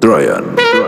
درایان.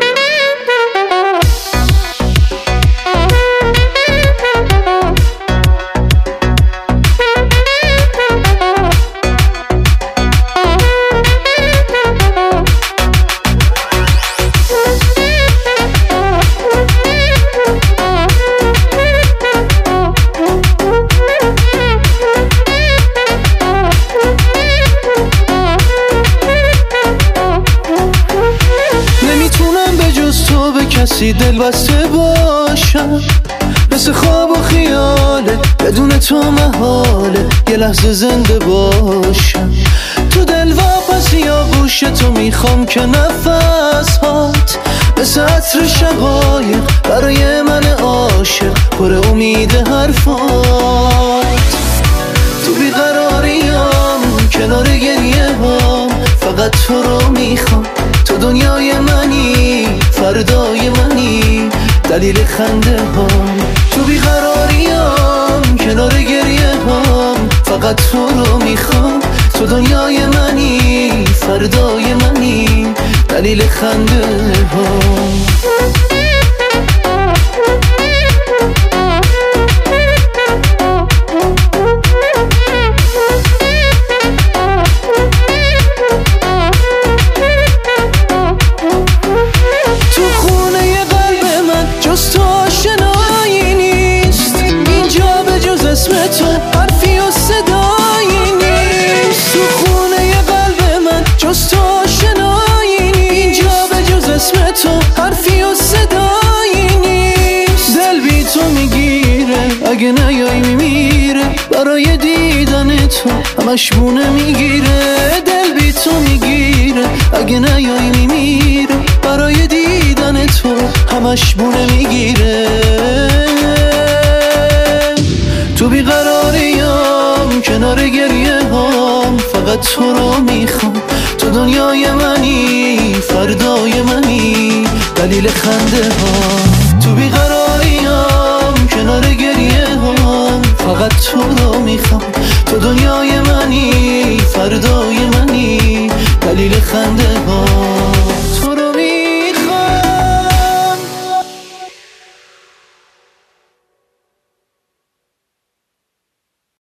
کسی دل بسته باشم، مثل خواب و خیاله، بدون تو محاله یه لحظه زنده باشم. تو دل واپس یا گوش تو میخوام که نفس هات مثل عطر شقایق برای من عاشق پر امید حرفات. تو بیقراریام کنار گریه هام، فقط تو رو میخوام. تو دنیای منی، فردای منی، دلیل خنده هام. تو بیقراریام کنار گریه هام، فقط تو رو میخوام. تو دنیای منی، فردای منی، دلیل خنده هام. تو حرفی و صدایی نیست، تو خونه قلب من جز تو آشنایی نیست. اینجا به جز اسم تو حرفی و صدایی نیست. دل بی تو میگیره، اگه نیای میمیره. برای دیدن تو همش بونه میگیره. دل بی تو میگیره، اگه نیای میمیره. برای دیدن تو همش بونه میگیره. تو بیقراریام کنار گریه هام، فقط تو رو میخوام. تو دنیای منی، فردای منی، دلیل خنده هام. تو بیقراریام کنار گریه هام، فقط تو رو میخوام. تو دنیای منی، فردای منی، دلیل خنده هام.